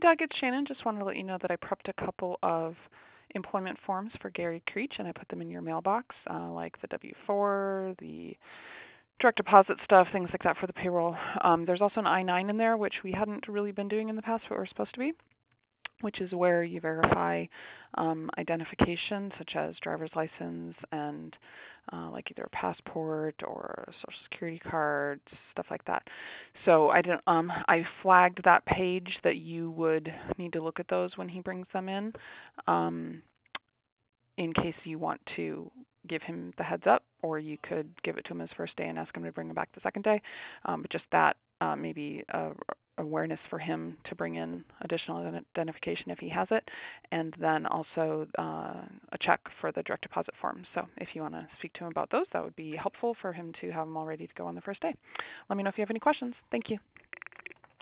Doug, it's Shannon. Just wanted to let you know that I prepped a couple of employment forms for Gary Creech, and I put them in your mailbox, like the W-4, the direct deposit stuff, things like that for the payroll. There's also an I-9 in there, which we hadn't really been doing in the past, but we're supposed to be, which is where you verify identification, such as driver's license and like either a passport or a social security card, stuff like that. So I flagged that page that you would need to look at those when he brings them um, in case you want to give him the heads up, or you could give it to him his first day and ask him to bring them back the second day. But just that maybe awareness for him to bring in additional identification if he has it, and then also a check for the direct deposit form. So if you want to speak to him about those, that would be helpful for him to have them all ready to go on the first day. Let me know if you have any questions. Thank you.